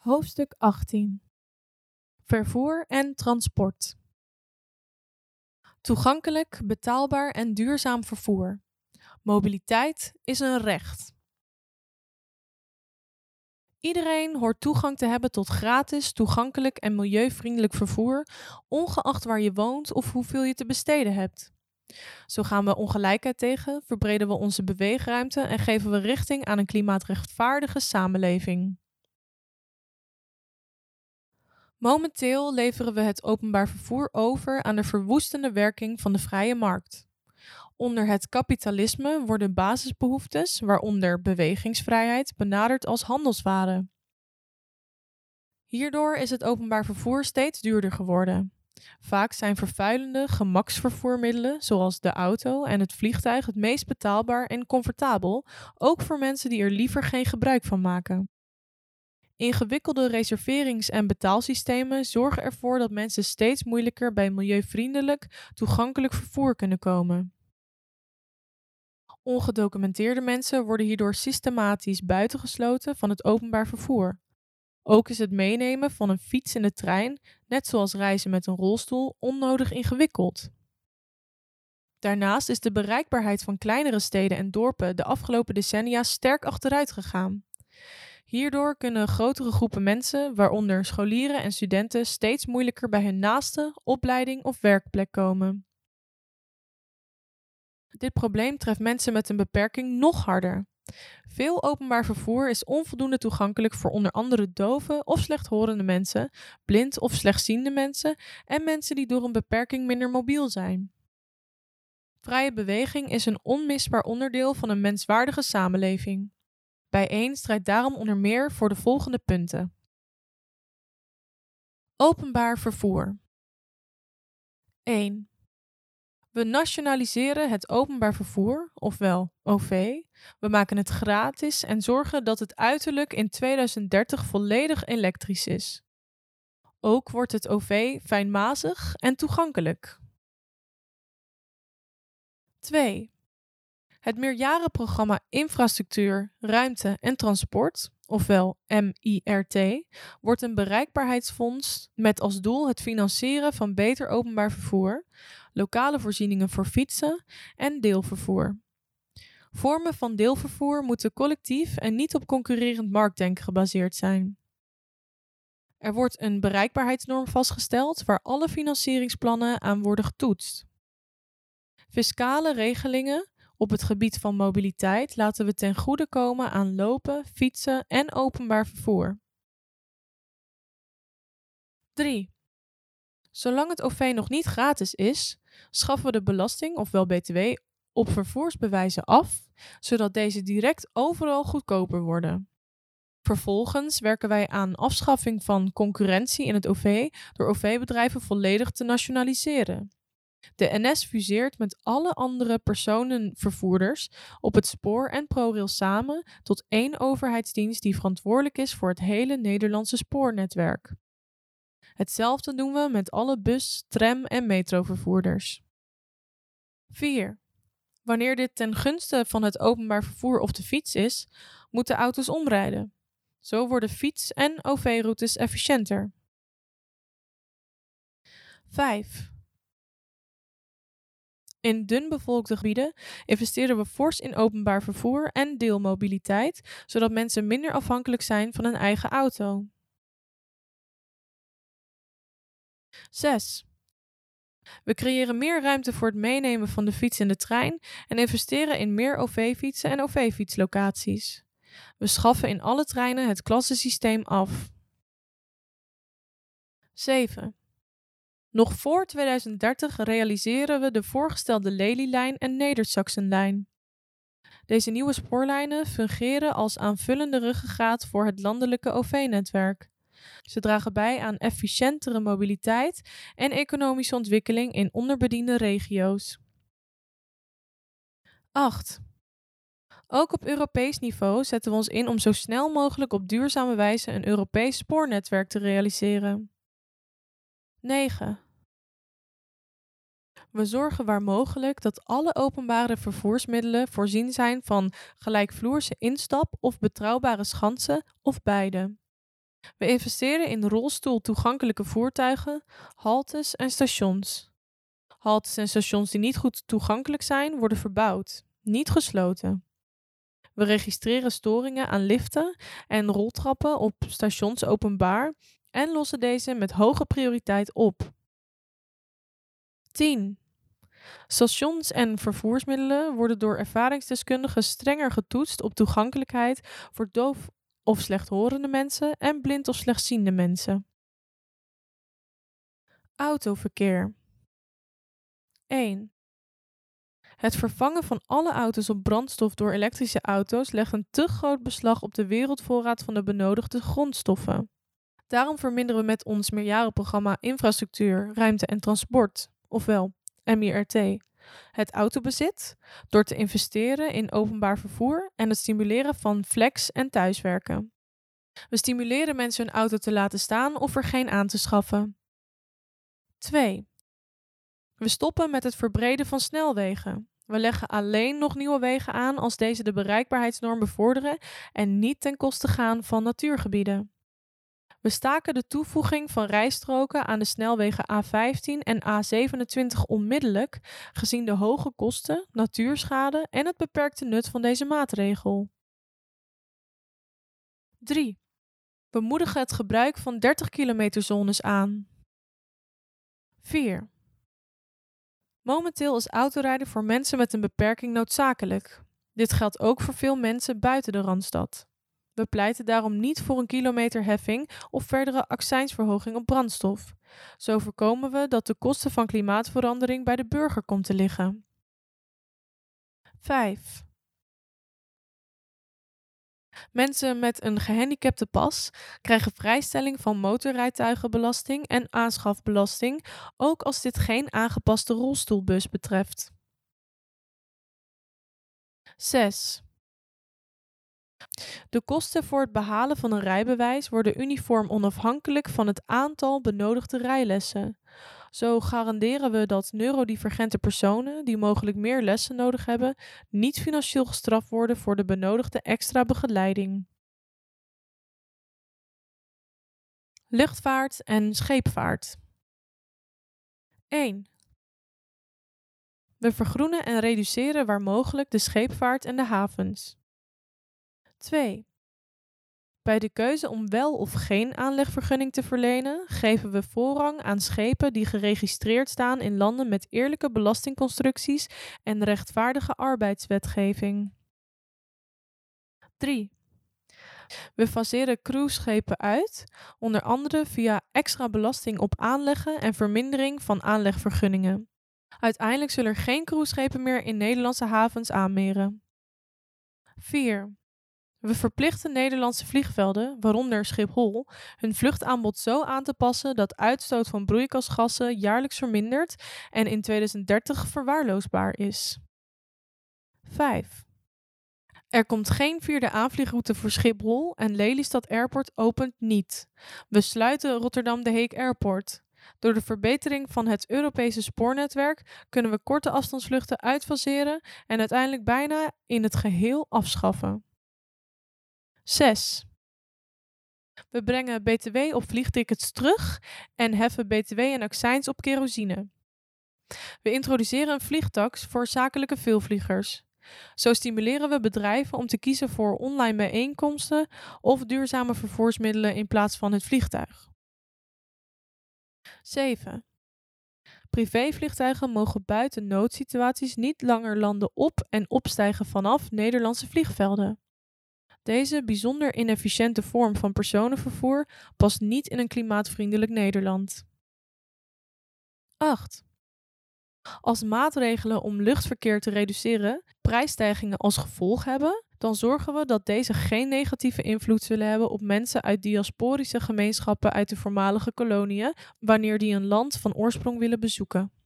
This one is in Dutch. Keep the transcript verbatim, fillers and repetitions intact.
Hoofdstuk achttien. Vervoer en transport. Toegankelijk, betaalbaar en duurzaam vervoer. Mobiliteit is een recht. Iedereen hoort toegang te hebben tot gratis, toegankelijk en milieuvriendelijk vervoer, ongeacht waar je woont of hoeveel je te besteden hebt. Zo gaan we ongelijkheid tegen, verbreden we onze beweegruimte en geven we richting aan een klimaatrechtvaardige samenleving. Momenteel leveren we het openbaar vervoer over aan de verwoestende werking van de vrije markt. Onder het kapitalisme worden basisbehoeftes, waaronder bewegingsvrijheid, benaderd als handelswaren. Hierdoor is het openbaar vervoer steeds duurder geworden. Vaak zijn vervuilende gemaksvervoermiddelen, zoals de auto en het vliegtuig, het meest betaalbaar en comfortabel, ook voor mensen die er liever geen gebruik van maken. Ingewikkelde reserverings- en betaalsystemen zorgen ervoor dat mensen steeds moeilijker bij milieuvriendelijk, toegankelijk vervoer kunnen komen. Ongedocumenteerde mensen worden hierdoor systematisch buitengesloten van het openbaar vervoer. Ook is het meenemen van een fiets in de trein, net zoals reizen met een rolstoel, onnodig ingewikkeld. Daarnaast is de bereikbaarheid van kleinere steden en dorpen de afgelopen decennia sterk achteruit gegaan. Hierdoor kunnen grotere groepen mensen, waaronder scholieren en studenten, steeds moeilijker bij hun naaste, opleiding of werkplek komen. Dit probleem treft mensen met een beperking nog harder. Veel openbaar vervoer is onvoldoende toegankelijk voor onder andere dove of slechthorende mensen, blind of slechtziende mensen en mensen die door een beperking minder mobiel zijn. Vrije beweging is een onmisbaar onderdeel van een menswaardige samenleving. Bijeen strijdt daarom onder meer voor de volgende punten. Openbaar vervoer. één. We nationaliseren het openbaar vervoer, ofwel O V. We maken het gratis en zorgen dat het uiterlijk in tweeduizend dertig volledig elektrisch is. Ook wordt het O V fijnmazig en toegankelijk. twee. Het meerjarenprogramma Infrastructuur, Ruimte en Transport, ofwel M I R T, wordt een bereikbaarheidsfonds met als doel het financieren van beter openbaar vervoer, lokale voorzieningen voor fietsen en deelvervoer. Vormen van deelvervoer moeten collectief en niet op concurrerend marktdenken gebaseerd zijn. Er wordt een bereikbaarheidsnorm vastgesteld waar alle financieringsplannen aan worden getoetst. Fiscale regelingen op het gebied van mobiliteit laten we ten goede komen aan lopen, fietsen en openbaar vervoer. drie. Zolang het O V nog niet gratis is, schaffen we de belasting, ofwel B T W, op vervoersbewijzen af, zodat deze direct overal goedkoper worden. Vervolgens werken wij aan afschaffing van concurrentie in het O V door O V-bedrijven volledig te nationaliseren. De N S fuseert met alle andere personenvervoerders op het spoor en ProRail samen tot één overheidsdienst die verantwoordelijk is voor het hele Nederlandse spoornetwerk. Hetzelfde doen we met alle bus-, tram- en metrovervoerders. vier. Wanneer dit ten gunste van het openbaar vervoer of de fiets is, moeten auto's omrijden. Zo worden fiets- en O V-routes efficiënter. vijf. In dunbevolkte gebieden investeren we fors in openbaar vervoer en deelmobiliteit, zodat mensen minder afhankelijk zijn van een eigen auto. zes. We creëren meer ruimte voor het meenemen van de fiets in de trein en investeren in meer O V-fietsen en O V-fietslocaties. We schaffen in alle treinen het klassensysteem af. zeven. Nog voor tweeduizend dertig realiseren we de voorgestelde Lelylijn en Neder-Saxenlijn. Deze nieuwe spoorlijnen fungeren als aanvullende ruggengraat voor het landelijke O V-netwerk. Ze dragen bij aan efficiëntere mobiliteit en economische ontwikkeling in onderbediende regio's. acht. Ook op Europees niveau zetten we ons in om zo snel mogelijk op duurzame wijze een Europees spoornetwerk te realiseren. negen. We zorgen waar mogelijk dat alle openbare vervoersmiddelen voorzien zijn van gelijkvloerse instap of betrouwbare schansen of beide. We investeren in rolstoel-toegankelijke voertuigen, haltes en stations. Haltes en stations die niet goed toegankelijk zijn, worden verbouwd, niet gesloten. We registreren storingen aan liften en roltrappen op stations openbaar en lossen deze met hoge prioriteit op. tien. Stations en vervoersmiddelen worden door ervaringsdeskundigen strenger getoetst op toegankelijkheid voor doof of slechthorende mensen en blind of slechtziende mensen. Autoverkeer. één. Het vervangen van alle auto's op brandstof door elektrische auto's legt een te groot beslag op de wereldvoorraad van de benodigde grondstoffen. Daarom verminderen we met ons meerjarenprogramma Infrastructuur, Ruimte en Transport, ofwel M I R T, het autobezit door te investeren in openbaar vervoer en het stimuleren van flex- en thuiswerken. We stimuleren mensen hun auto te laten staan of er geen aan te schaffen. twee. We stoppen met het verbreden van snelwegen. We leggen alleen nog nieuwe wegen aan als deze de bereikbaarheidsnorm bevorderen en niet ten koste gaan van natuurgebieden. We staken de toevoeging van rijstroken aan de snelwegen A vijftien en A zevenentwintig onmiddellijk, gezien de hoge kosten, natuurschade en het beperkte nut van deze maatregel. drie. We moedigen het gebruik van dertig kilometer zones aan. vier. Momenteel is autorijden voor mensen met een beperking noodzakelijk. Dit geldt ook voor veel mensen buiten de Randstad. We pleiten daarom niet voor een kilometerheffing of verdere accijnsverhoging op brandstof. Zo voorkomen we dat de kosten van klimaatverandering bij de burger komt te liggen. vijf. Mensen met een gehandicapte pas krijgen vrijstelling van motorrijtuigenbelasting en aanschafbelasting, ook als dit geen aangepaste rolstoelbus betreft. zes. De kosten voor het behalen van een rijbewijs worden uniform onafhankelijk van het aantal benodigde rijlessen. Zo garanderen we dat neurodivergente personen die mogelijk meer lessen nodig hebben, niet financieel gestraft worden voor de benodigde extra begeleiding. Luchtvaart en scheepvaart. één. We vergroenen en reduceren waar mogelijk de scheepvaart en de havens. twee. Bij de keuze om wel of geen aanlegvergunning te verlenen, geven we voorrang aan schepen die geregistreerd staan in landen met eerlijke belastingconstructies en rechtvaardige arbeidswetgeving. drie. We faseren cruiseschepen uit, onder andere via extra belasting op aanleggen en vermindering van aanlegvergunningen. Uiteindelijk zullen er geen cruiseschepen meer in Nederlandse havens aanmeren. vier. We verplichten Nederlandse vliegvelden, waaronder Schiphol, hun vluchtaanbod zo aan te passen dat uitstoot van broeikasgassen jaarlijks vermindert en in tweeduizend dertig verwaarloosbaar is. vijf. Er komt geen vierde aanvliegroute voor Schiphol en Lelystad Airport opent niet. We sluiten Rotterdam De Hague Airport. Door de verbetering van het Europese spoornetwerk kunnen we korte afstandsvluchten uitfaseren en uiteindelijk bijna in het geheel afschaffen. zes. We brengen B T W op vliegtickets terug en heffen B T W en accijns op kerosine. We introduceren een vliegtax voor zakelijke veelvliegers. Zo stimuleren we bedrijven om te kiezen voor online bijeenkomsten of duurzame vervoersmiddelen in plaats van het vliegtuig. zeven. Privévliegtuigen mogen buiten noodsituaties niet langer landen op en opstijgen vanaf Nederlandse vliegvelden. Deze bijzonder inefficiënte vorm van personenvervoer past niet in een klimaatvriendelijk Nederland. acht. Als maatregelen om luchtverkeer te reduceren prijsstijgingen als gevolg hebben, dan zorgen we dat deze geen negatieve invloed zullen hebben op mensen uit diasporische gemeenschappen uit de voormalige koloniën, wanneer die een land van oorsprong willen bezoeken.